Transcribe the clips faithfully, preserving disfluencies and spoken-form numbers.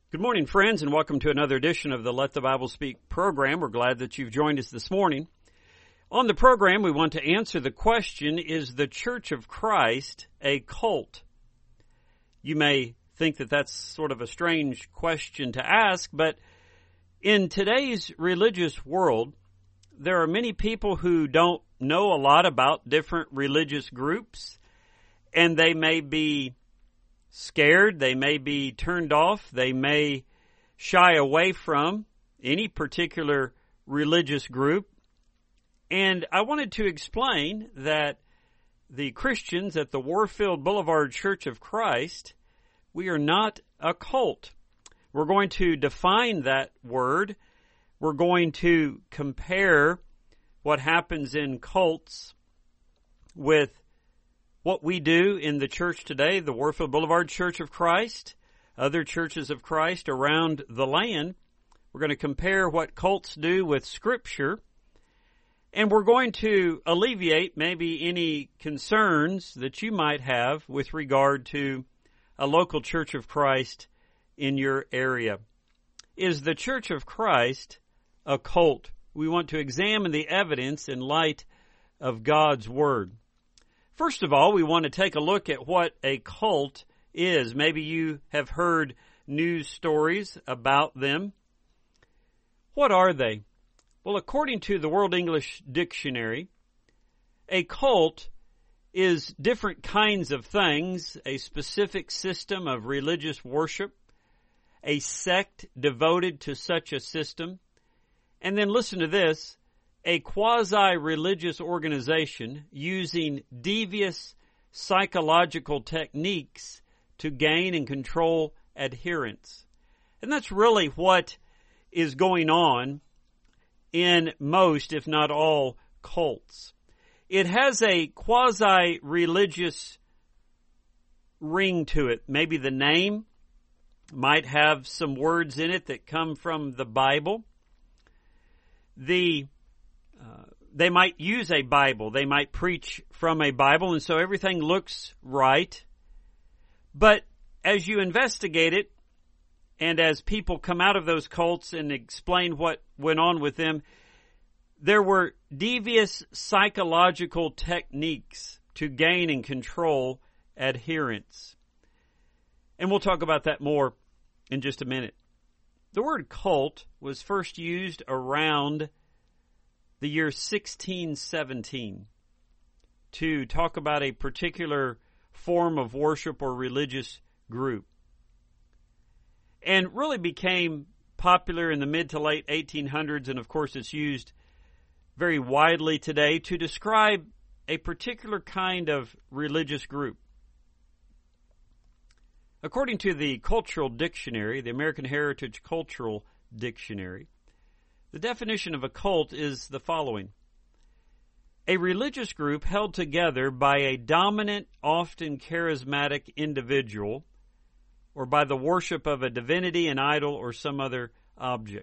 Good morning, friends, and welcome to another edition of the Let the Bible Speak program. We're glad that you've joined us this morning. On the program, we want to answer the question, is the Church of Christ a cult? You may think that that's sort of a strange question to ask, but in today's religious world, there are many people who don't know a lot about different religious groups, and they may be scared, they may be turned off, they may shy away from any particular religious group. And I wanted to explain that the Christians at the Warfield Boulevard Church of Christ, we are not a cult. We're going to define that word. We're going to compare what happens in cults with what we do in the church today, the Warfield Boulevard Church of Christ, other churches of Christ around the land. We're going to compare what cults do with Scripture, and we're going to alleviate maybe any concerns that you might have with regard to a local Church of Christ in your area. Is the Church of Christ a cult? We want to examine the evidence in light of God's Word. First of all, we want to take a look at what a cult is. Maybe you have heard news stories about them. What are they? Well, according to the World English Dictionary, a cult is different kinds of things, a specific system of religious worship, a sect devoted to such a system, and then listen to this, a quasi-religious organization using devious psychological techniques to gain and control adherents. And that's really what is going on in most, if not all, cults. It has a quasi-religious ring to it. Maybe the name might have some words in it that come from the Bible. The Uh, they might use a Bible. They might preach from a Bible, and so everything looks right. But as you investigate it, and as people come out of those cults and explain what went on with them, there were devious psychological techniques to gain and control adherents. And we'll talk about that more in just a minute. The word cult was first used around the year sixteen seventeen to talk about a particular form of worship or religious group, and really became popular in the mid to late eighteen hundreds, and of course it's used very widely today to describe a particular kind of religious group. According to the Cultural Dictionary, the American Heritage Cultural Dictionary, the definition of a cult is the following: a religious group held together by a dominant, often charismatic individual, or by the worship of a divinity, an idol, or some other object.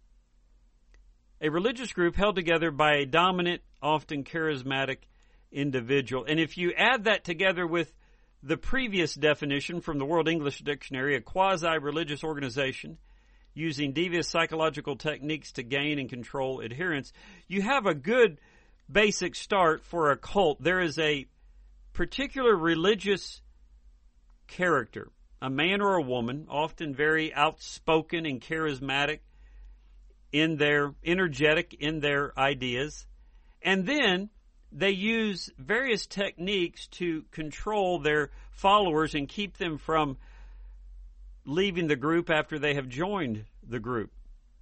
A religious group held together by a dominant, often charismatic individual. And if you add that together with the previous definition from the World English Dictionary, a quasi-religious organization using devious psychological techniques to gain and control adherents, you have a good basic start for a cult. There is a particular religious character, a man or a woman, often very outspoken and charismatic in their, energetic in their ideas, and then they use various techniques to control their followers and keep them from leaving the group after they have joined the group.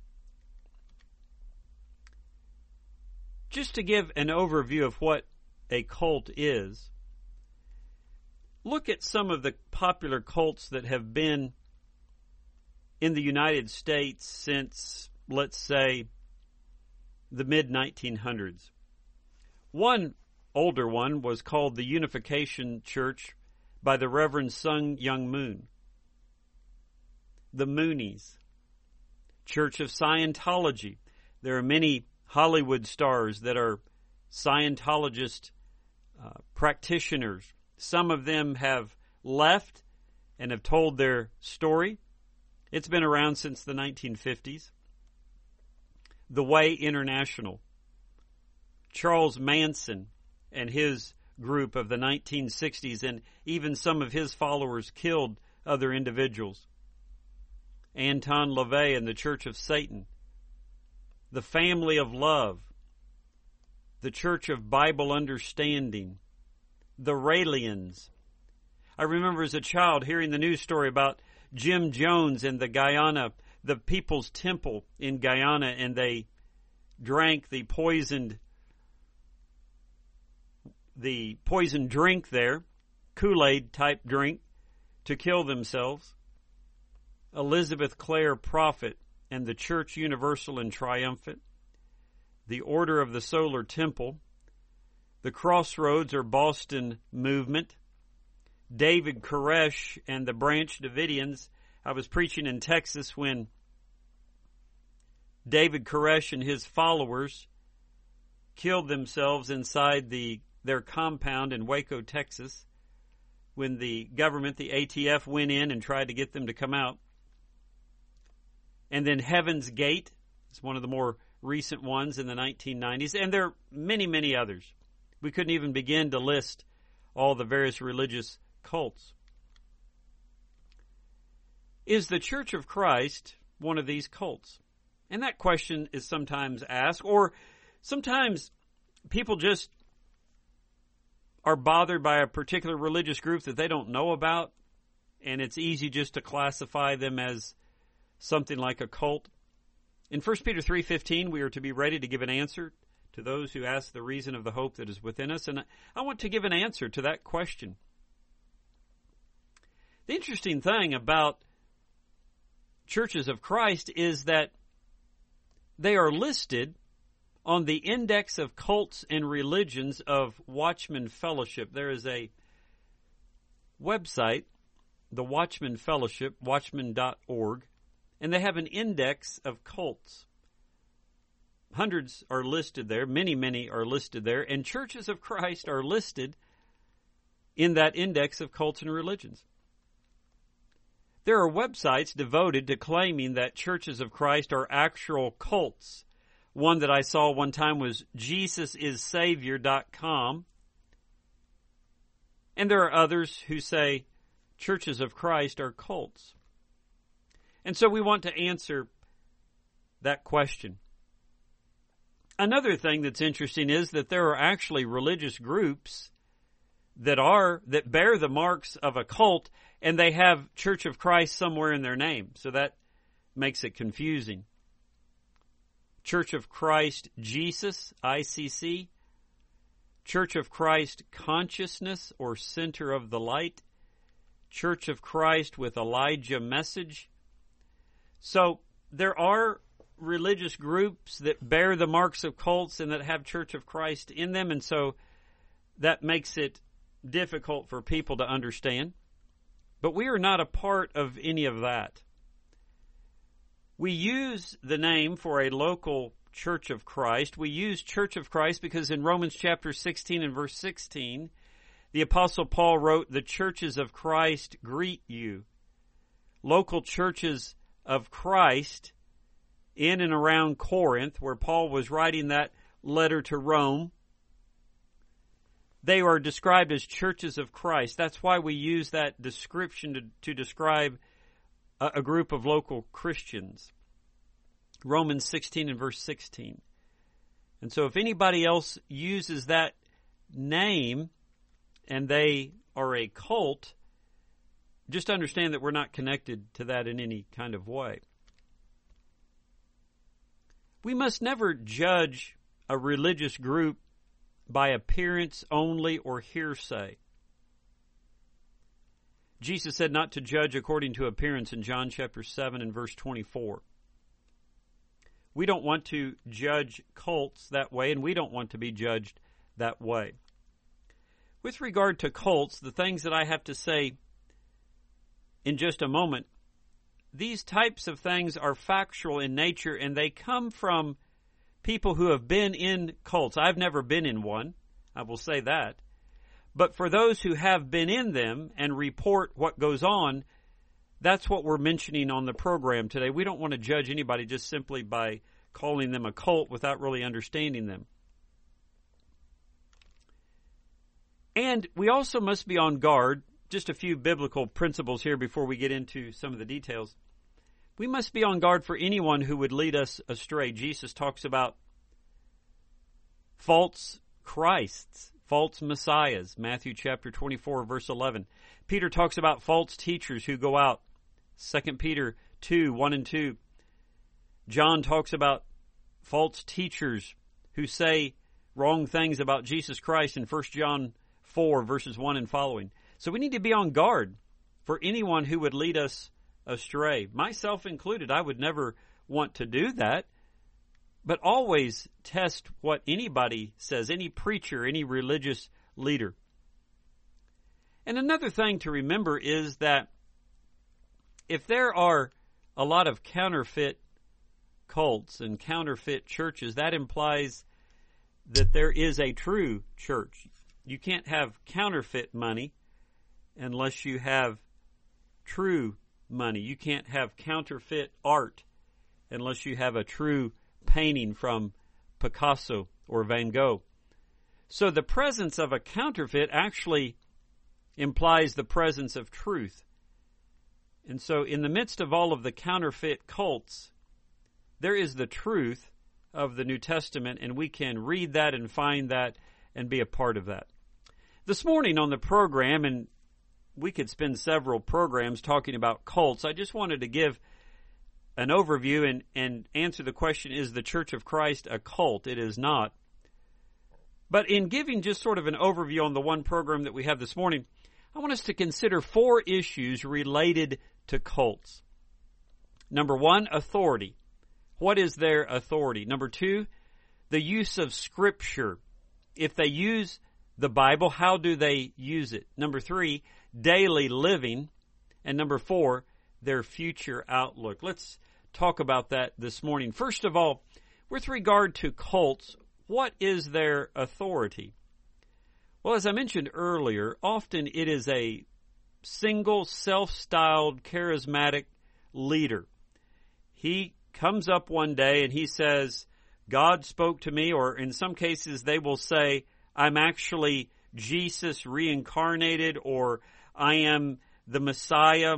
Just to give an overview of what a cult is, look at some of the popular cults that have been in the United States since, let's say, the mid nineteen hundreds. One older one was called the Unification Church by the Reverend Sun Myung Moon. The Moonies, Church of Scientology. There are many Hollywood stars that are Scientologist uh, practitioners. Some of them have left and have told their story. It's been around since the nineteen fifties. The Way International. Charles Manson and his group of the nineteen sixties, and even some of his followers killed other individuals. Anton LaVey and the Church of Satan. The Family of Love. The Church of Bible Understanding. The Raelians. I remember as a child hearing the news story about Jim Jones and the Guyana, the People's Temple in Guyana, and they drank the poisoned, the poisoned drink there, Kool-Aid type drink, to kill themselves. Elizabeth Clare Prophet and the Church Universal and Triumphant. The Order of the Solar Temple. The Crossroads or Boston Movement. David Koresh and the Branch Davidians. I was preaching in Texas when David Koresh and his followers killed themselves inside the their compound in Waco, Texas, when the government, the A T F, went in and tried to get them to come out. And then Heaven's Gate is one of the more recent ones in the nineteen nineties, and there are many, many others. We couldn't even begin to list all the various religious cults. Is the Church of Christ one of these cults? And that question is sometimes asked, or sometimes people just are bothered by a particular religious group that they don't know about, and it's easy just to classify them as something like a cult. In First Peter three fifteen, we are to be ready to give an answer to those who ask the reason of the hope that is within us, and I want to give an answer to that question. The interesting thing about Churches of Christ is that they are listed on the Index of Cults and Religions of Watchman Fellowship. There is a website, the Watchman Fellowship, watchman dot org, and they have an index of cults. Hundreds are listed there. Many, many are listed there. And Churches of Christ are listed in that index of cults and religions. There are websites devoted to claiming that Churches of Christ are actual cults. One that I saw one time was Jesus is Savior dot com. And there are others who say Churches of Christ are cults. And so we want to answer that question. Another thing that's interesting is that there are actually religious groups that are, that bear the marks of a cult, and they have Church of Christ somewhere in their name. So that makes it confusing. Church of Christ Jesus, I C C. Church of Christ Consciousness or Center of the Light. Church of Christ with Elijah Message. So there are religious groups that bear the marks of cults and that have Church of Christ in them, and so that makes it difficult for people to understand. But we are not a part of any of that. We use the name for a local Church of Christ. We use Church of Christ because in Romans chapter sixteen and verse sixteen, the Apostle Paul wrote, "The churches of Christ greet you." Local churches of Christ in and around Corinth, where Paul was writing that letter to Rome, they are described as churches of Christ. That's why we use that description to, to describe a, a group of local Christians. Romans sixteen and verse sixteen. And so if anybody else uses that name and they are a cult, just understand that we're not connected to that in any kind of way. We must never judge a religious group by appearance only or hearsay. Jesus said not to judge according to appearance in John chapter seven and verse twenty-four. We don't want to judge cults that way, and we don't want to be judged that way. With regard to cults, the things that I have to say in just a moment, these types of things are factual in nature, and they come from people who have been in cults. I've never been in one, I will say that. But for those who have been in them and report what goes on, That's what we're mentioning on the program today. We don't want to judge anybody just simply by calling them a cult without really understanding them. And we also must be on guard. Just a few biblical principles here before we get into some of the details. We must be on guard for anyone who would lead us astray. Jesus talks about false Christs, false messiahs, Matthew chapter twenty-four, verse eleven. Peter talks about false teachers who go out, Second Peter two, one and two. John talks about false teachers who say wrong things about Jesus Christ in First John four, verses one and following. So we need to be on guard for anyone who would lead us astray. Myself included, I would never want to do that. But always test what anybody says, any preacher, any religious leader. And another thing to remember is that if there are a lot of counterfeit cults and counterfeit churches, that implies that there is a true church. You can't have counterfeit money unless you have true money. You can't have counterfeit art unless you have a true painting from Picasso or Van Gogh. So the presence of a counterfeit actually implies the presence of truth. And so in the midst of all of the counterfeit cults, there is the truth of the New Testament, and we can read that and find that and be a part of that. This morning on the program, and we could spend several programs talking about cults, I just wanted to give an overview and, and answer the question, is the Church of Christ a cult? It is not. But in giving just sort of an overview on the one program that we have this morning, I want us to consider four issues related to cults. Number one, authority. What is their authority? Number two, the use of Scripture. If they use the Bible, how do they use it? Number three, daily living. And number four, their future outlook. Let's talk about that this morning. First of all, with regard to cults, what is their authority? Well, as I mentioned earlier, often it is a single, self-styled, charismatic leader. He comes up one day and he says, God spoke to me, or in some cases they will say, I'm actually Jesus reincarnated, or I am the Messiah.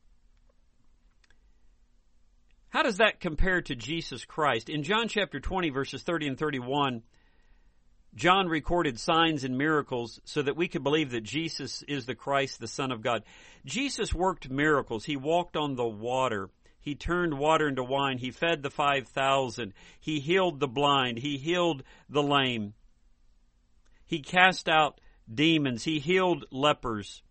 How does that compare to Jesus Christ? In John chapter twenty, verses thirty and thirty-one, John recorded signs and miracles so that we could believe that Jesus is the Christ, the Son of God. Jesus worked miracles. He walked on the water. He turned water into wine. He fed the five thousand. He healed the blind. He healed the lame. He cast out demons. He healed lepers.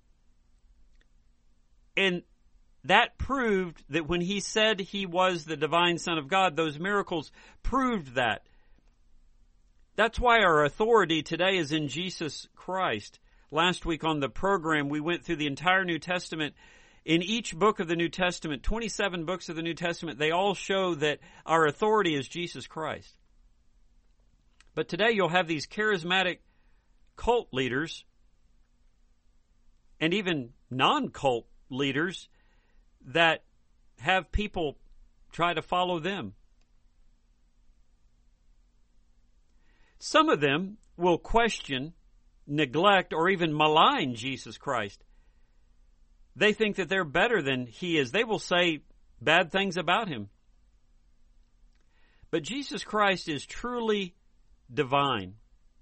And that proved that when he said he was the divine Son of God, those miracles proved that. That's why our authority today is in Jesus Christ. Last week on the program, we went through the entire New Testament. In each book of the New Testament, twenty-seven books of the New Testament, they all show that our authority is Jesus Christ. But today you'll have these charismatic cult leaders and even non-cult leaders that have people try to follow them. Some of them will question, neglect, or even malign Jesus Christ. They think that they're better than he is. They will say bad things about him. But Jesus Christ is truly divine.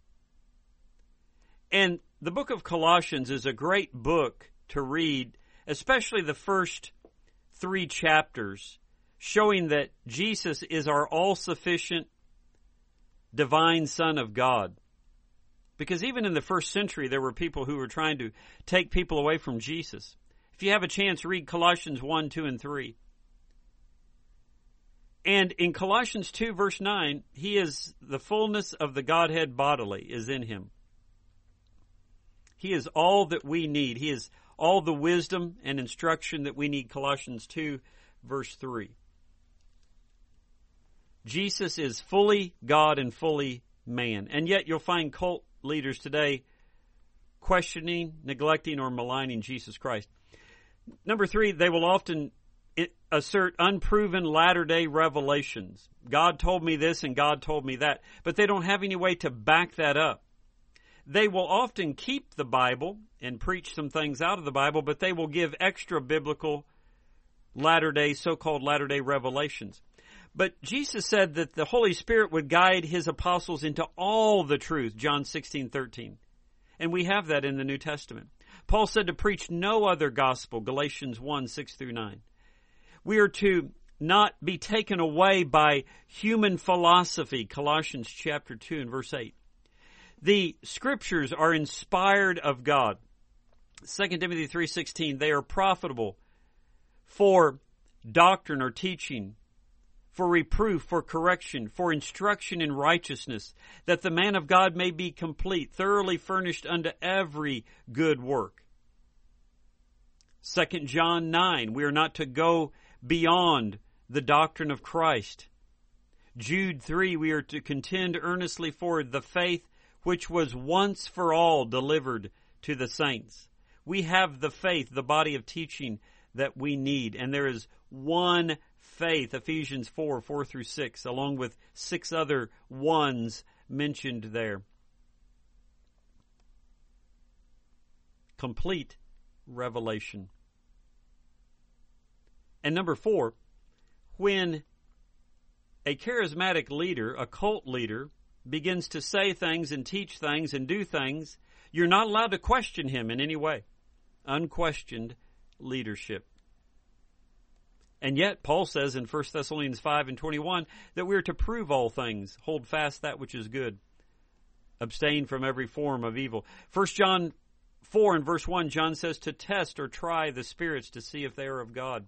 And the book of Colossians is a great book to read, especially the first three chapters, showing that Jesus is our all-sufficient divine Son of God. Because even in the first century, there were people who were trying to take people away from Jesus. If you have a chance, read Colossians one, two, and three. And in Colossians two, verse nine, he is the fullness of the Godhead bodily is in him. He is all that we need. He is all the wisdom and instruction that we need. Colossians two, verse three. Jesus is fully God and fully man. And yet you'll find cult leaders today questioning, neglecting, or maligning Jesus Christ. Number three, they will often assert unproven latter-day revelations. God told me this and God told me that, but they don't have any way to back that up. They will often keep the Bible and preach some things out of the Bible, but they will give extra biblical latter-day, so-called latter-day revelations. But Jesus said that the Holy Spirit would guide His apostles into all the truth, John sixteen thirteen. And we have that in the New Testament. Paul said to preach no other gospel, Galatians one, six through nine. We are to not be taken away by human philosophy, Colossians chapter two and verse eight. The Scriptures are inspired of God. Second Timothy three sixteen, they are profitable for doctrine or teaching, for reproof, for correction, for instruction in righteousness, that the man of God may be complete, thoroughly furnished unto every good work. Second John nine, we are not to go beyond the doctrine of Christ. Jude three, we are to contend earnestly for the faith which was once for all delivered to the saints. We have the faith, the body of teaching that we need, and there is one faith, Ephesians four, four through six, along with six other ones mentioned there. Complete revelation. And number four, when a charismatic leader, a cult leader, begins to say things and teach things and do things, you're not allowed to question him in any way. Unquestioned leadership. And yet, Paul says in First Thessalonians five and twenty-one that we are to prove all things, hold fast that which is good, abstain from every form of evil. First John four and verse one, John says to test or try the spirits to see if they are of God.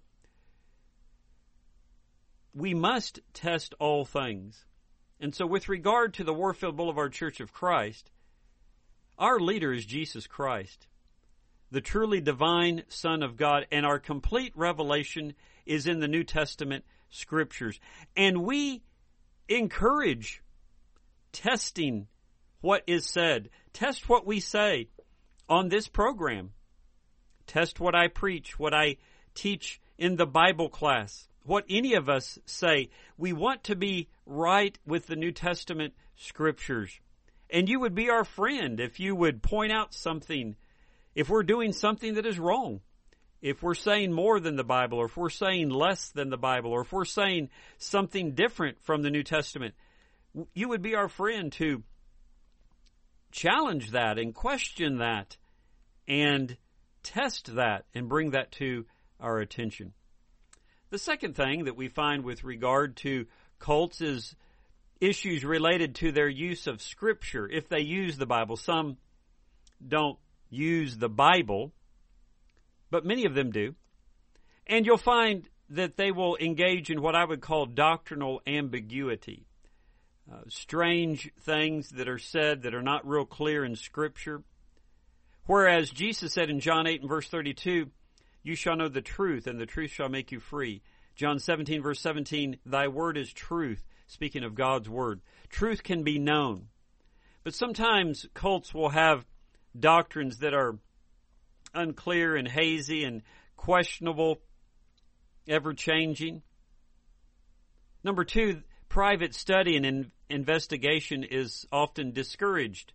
We must test all things. And so with regard to the Warfield Boulevard Church of Christ, our leader is Jesus Christ, the truly divine Son of God, and our complete revelation is in the New Testament Scriptures. And we encourage testing what is said. Test what we say on this program. Test what I preach, what I teach in the Bible class, what any of us say. We want to be right with the New Testament Scriptures. And you would be our friend if you would point out something, if we're doing something that is wrong, if we're saying more than the Bible, or if we're saying less than the Bible, or if we're saying something different from the New Testament. You would be our friend to challenge that and question that and test that and bring that to our attention. The second thing that we find with regard to cults is issues related to their use of Scripture. If they use the Bible, some don't use the Bible, but many of them do. And you'll find that they will engage in what I would call doctrinal ambiguity. Uh, strange things that are said that are not real clear in Scripture. Whereas Jesus said in John eight and verse thirty-two, you shall know the truth, and the truth shall make you free. John seventeen verse seventeen, thy word is truth, speaking of God's word. Truth can be known. But sometimes cults will have doctrines that are unclear and hazy and questionable, ever-changing. Number two, private study and in- investigation is often discouraged.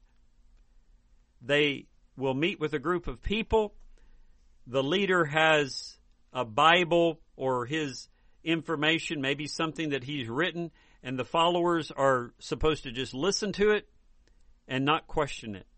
They will meet with a group of people. The leader has a Bible or his information, maybe something that he's written, and the followers are supposed to just listen to it and not question it.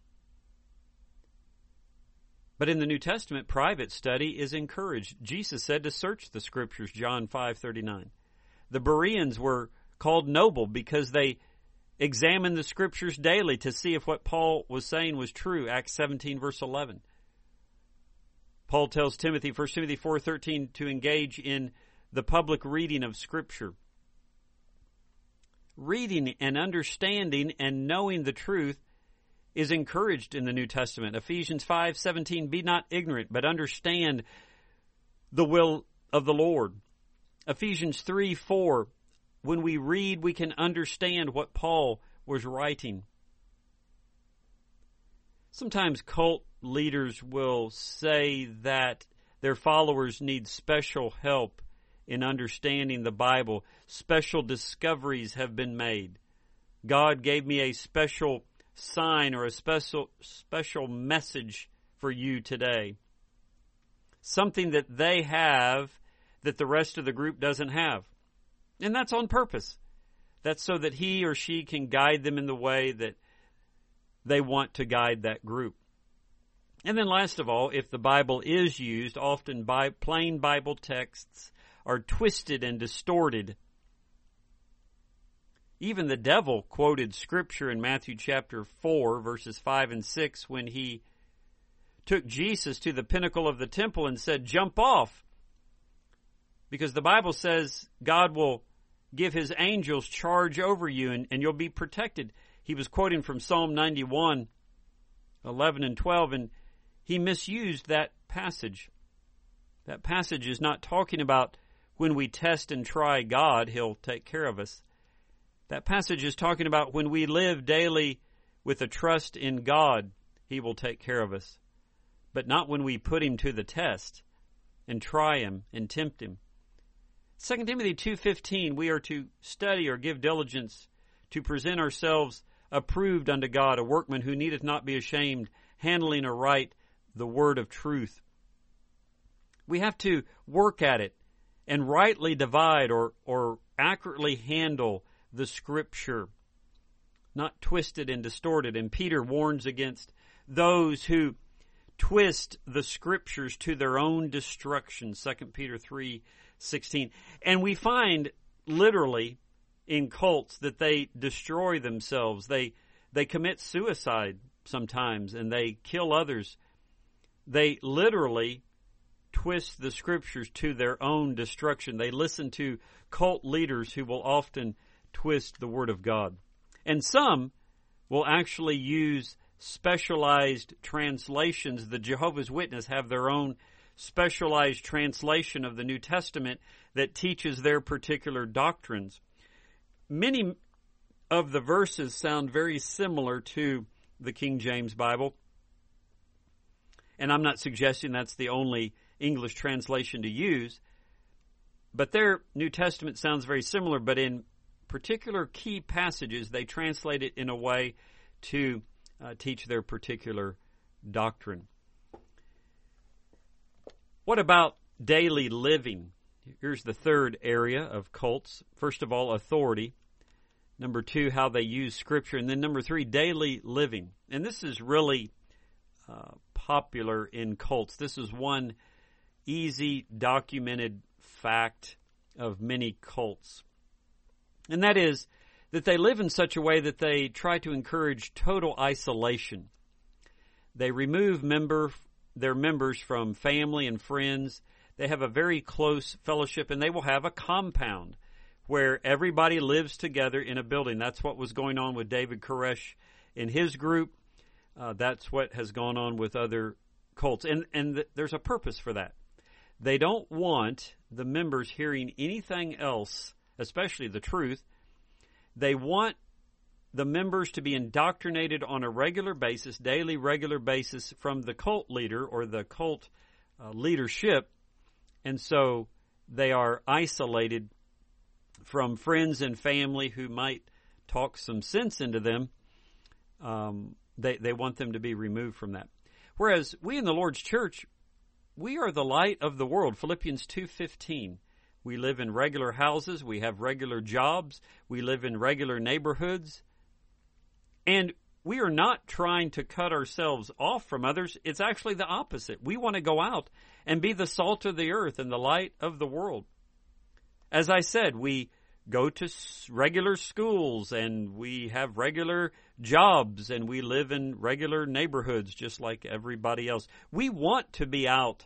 But in the New Testament, private study is encouraged. Jesus said to search the Scriptures, John five thirty-nine. The Bereans were called noble because they examined the Scriptures daily to see if what Paul was saying was true, Acts seventeen verse eleven. Paul tells Timothy, First Timothy four thirteen, to engage in the public reading of Scripture. Reading and understanding and knowing the truth is encouraged in the New Testament. Ephesians five seventeen, be not ignorant, but understand the will of the Lord. Ephesians three four, when we read, we can understand what Paul was writing. Sometimes cult leaders will say that their followers need special help in understanding the Bible. Special discoveries have been made. God gave me a special sign or a special special message for you today. Something that they have that the rest of the group doesn't have. And that's on purpose. That's so that he or she can guide them in the way that they want to guide that group. And then last of all, if the Bible is used, often by plain Bible texts are twisted and distorted. Even the devil quoted Scripture in Matthew chapter four, verses five and six, when he took Jesus to the pinnacle of the temple and said, "Jump off." Because the Bible says God will give his angels charge over you and, and you'll be protected. He was quoting from Psalm ninety-one, eleven and twelve, and he misused that passage. That passage is not talking about when we test and try God, he'll take care of us. That passage is talking about when we live daily with a trust in God, he will take care of us. But not when we put him to the test and try him and tempt him. Second Timothy two fifteen, we are to study or give diligence to present ourselves approved unto God, a workman who needeth not be ashamed, handling aright the word of truth. We have to work at it and rightly divide or, or accurately handle the Scripture, not twisted and distorted. And Peter warns against those who twist the Scriptures to their own destruction, Second Peter three sixteen. And we find literally in cults that they destroy themselves. They they commit suicide sometimes and they kill others. They literally twist the Scriptures to their own destruction. They listen to cult leaders who will often twist the Word of God. And some will actually use specialized translations. The Jehovah's Witnesses have their own specialized translation of the New Testament that teaches their particular doctrines. Many of the verses sound very similar to the King James Bible. And I'm not suggesting that's the only English translation to use. But their New Testament sounds very similar, but in particular key passages, they translate it in a way to uh, teach their particular doctrine. What about daily living? Here's the third area of cults. First of all, authority. Number two, how they use Scripture. And then number three, daily living. And this is really uh, popular in cults. This is one easy documented fact of many cults. And that is that they live in such a way that they try to encourage total isolation. They remove member their members from family and friends. They have a very close fellowship, and they will have a compound where everybody lives together in a building. That's what was going on with David Koresh in his group. Uh, that's what has gone on with other cults. And, and th- there's a purpose for that. They don't want the members hearing anything else, especially the truth. They want the members to be indoctrinated on a regular basis, daily regular basis from the cult leader or the cult uh, leadership. And so they are isolated from friends and family who might talk some sense into them. Um, they, they want them to be removed from that. Whereas we in the Lord's church, we are the light of the world. Philippians two fifteen. We live in regular houses. We have regular jobs. We live in regular neighborhoods. And we are not trying to cut ourselves off from others. It's actually the opposite. We want to go out and be the salt of the earth and the light of the world. As I said, we go to regular schools and we have regular jobs and we live in regular neighborhoods just like everybody else. We want to be out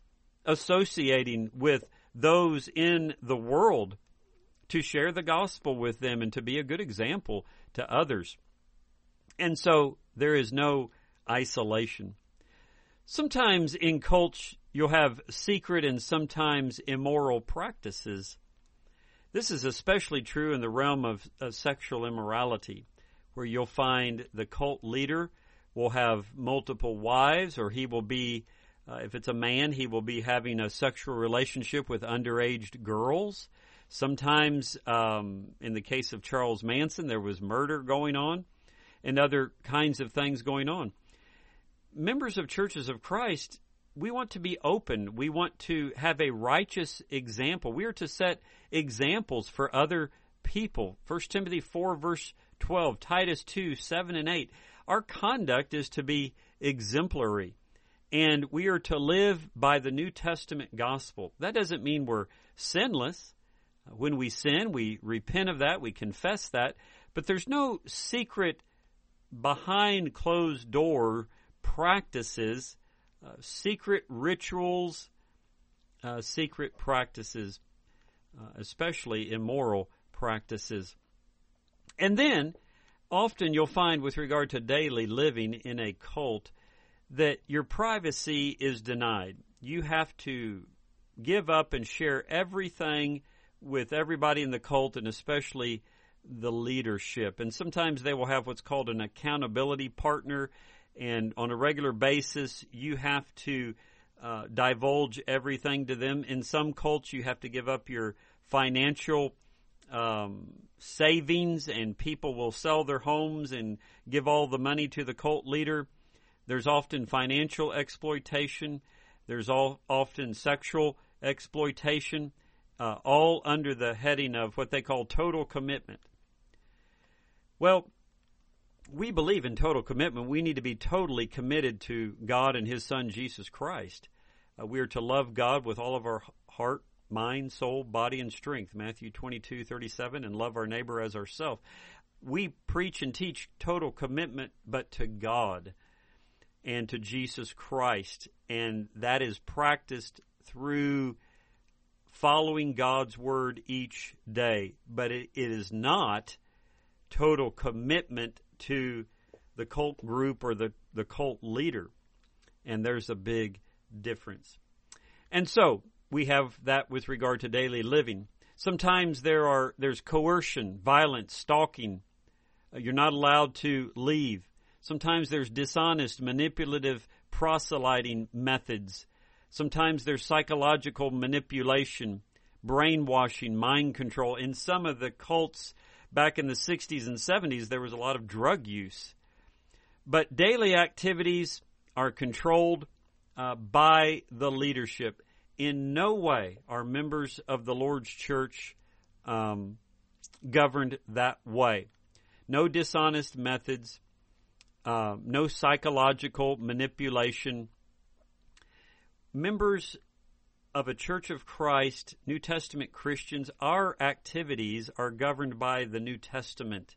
associating with those in the world to share the gospel with them and to be a good example to others. And so there is no isolation. Sometimes in cults you'll have secret and sometimes immoral practices. This is especially true in the realm of, of sexual immorality, where you'll find the cult leader will have multiple wives, or he will be Uh, if it's a man, he will be having a sexual relationship with underage girls. Sometimes, um, in the case of Charles Manson, there was murder going on and other kinds of things going on. Members of Churches of Christ, we want to be open. We want to have a righteous example. We are to set examples for other people. First Timothy four, verse twelve, Titus two, seven and eight. Our conduct is to be exemplary, and we are to live by the New Testament gospel. That doesn't mean we're sinless. When we sin, we repent of that, we confess that, but there's no secret behind closed door practices, uh, secret rituals, uh, secret practices, uh, especially immoral practices. And then, often you'll find with regard to daily living in a cult that your privacy is denied. You have to give up and share everything with everybody in the cult, and especially the leadership. And sometimes they will have what's called an accountability partner, and on a regular basis you have to uh, divulge everything to them. In some cults you have to give up your financial um, savings, and people will sell their homes and give all the money to the cult leader. There's often financial exploitation. There's all, often sexual exploitation. Uh, all under the heading of what they call total commitment. Well, we believe in total commitment. We need to be totally committed to God and His Son, Jesus Christ. Uh, we are to love God with all of our heart, mind, soul, body, and strength, Matthew twenty-two, thirty-seven, and love our neighbor as ourselves. We preach and teach total commitment, but to God and to Jesus Christ, and that is practiced through following God's Word each day. But it, it is not total commitment to the cult group or the, the cult leader. And there's a big difference. And so, we have that with regard to daily living. Sometimes there are there's coercion, violence, stalking. Uh, you're not allowed to leave. Sometimes there's dishonest, manipulative proselyting methods. Sometimes there's psychological manipulation, brainwashing, mind control. In some of the cults back in the sixties and seventies, there was a lot of drug use. But daily activities are controlled uh, by the leadership. In no way are members of the Lord's church um, governed that way. No dishonest methods, uh, no psychological manipulation. Members of a Church of Christ, New Testament Christians, our activities are governed by the New Testament.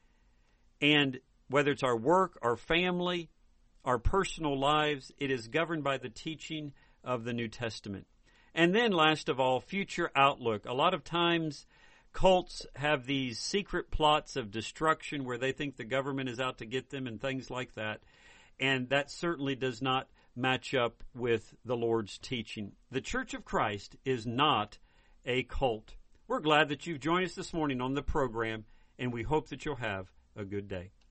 And whether it's our work, our family, our personal lives, it is governed by the teaching of the New Testament. And then, last of all, future outlook. A lot of times, cults have these secret plots of destruction where they think the government is out to get them and things like that. And that certainly does not match up with the Lord's teaching. The Church of Christ is not a cult. We're glad that you've joined us this morning on the program, and we hope that you'll have a good day.